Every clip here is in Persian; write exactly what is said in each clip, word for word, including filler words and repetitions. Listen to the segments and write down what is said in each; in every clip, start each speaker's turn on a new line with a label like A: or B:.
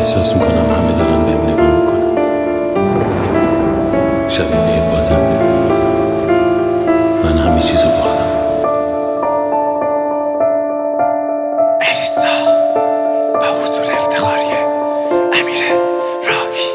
A: احساس میکنم همه دارن بهم نگاه میکنن. شبیه بازم ببین من همه چیزو باختم.
B: الیسا با حضور افتخاری امیر راهی.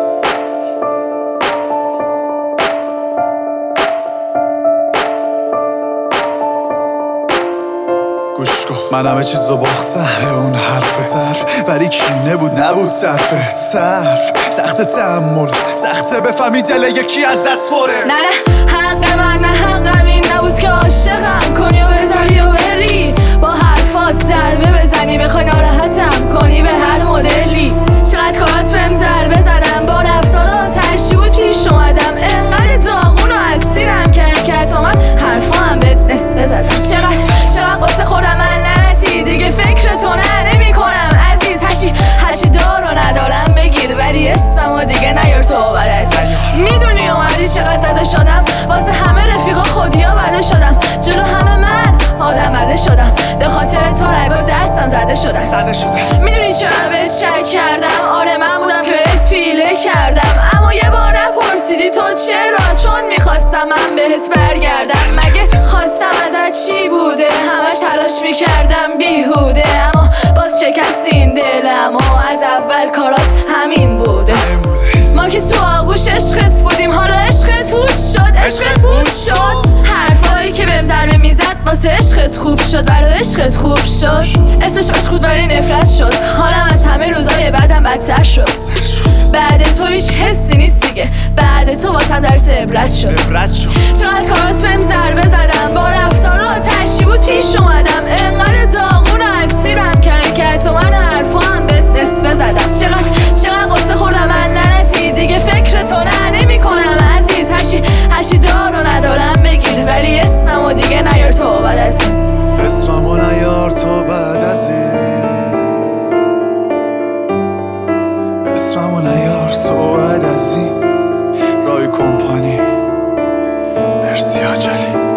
B: گوش کن من همه چیزو باختم به اون حرف طرف، ولی کینه بود نبود صرفه صرف. سخت تحمل سخته بفهمی دل یکی ازت پره.
C: نه نه حق من نه حقم این نبود که عاشقم کنی و بذاری و بری، با حرفات ضربه بزنی بخوای ناراحتم کنی به هر مدلی. چقدر کارات بهم ضربه زدم با رفتارات هرچی بود پیش اومدم، انقدر داغون و اسیرم کرد که حتی من حرفا هم بهت نصفه زدم. چقدر چقدر قصه خوردم من لعنتی دیگه فکر تو نه نمی کنم عزیز. هرچی هرچی دار و ندارم بگیر ولی اسممو دیگه نیار تو بعد از میدونی اومدی چقدر زده شدم واسه همه رفیقا خودیا بده شدم، جلو همه من آدم بده شدم، به خاطر تو رای با دستم زده شدم
B: زده شدم.
C: میدونی چرا بهت شک کردم؟ آره من بودم که بهت پیله کردم، اما یه بار نپرسیدی تو چرا؟ چون میخواستم من بهت برگردم. مگه خواستم ازت چی بوده؟ همش تلاش میکردم بیهوده، اما باز شکستی این دلم و از اول کارات همین بوده. ما که تو آغوش عشقت بودیم حالا عشقت پوش شد، عشقت پوش شد. حرفایی که بهم ضربه میزد واسه عشقت خوب شد، برای عشقت خوب شد. اسمش عشق بود ولی نفرت شد، حالم از همه روزای بعدم بدتر شد. بعد تو هیچ حسی نیست دیگه، بعد تو واسم درس عبرت شد. چقدر کارات بهم ضربه زدم با رفتارات هرچی بود پیش اومدم، انقدر داغون و اسیرم کردی که تو من حرفا هم بهت نصفه زدم. چقدر چقدر قصه خوردم من لعنتی دیگه فکر تو نه نمی کنم عزیز. هرچی هرچی دار و ندارم بگیر ولی اسممو دیگه نیار تو بعد از این.
B: اسممو نیار تو بعد از این. اسممو نیار تو بعد از این. رای کمپانی مرسی آجلی.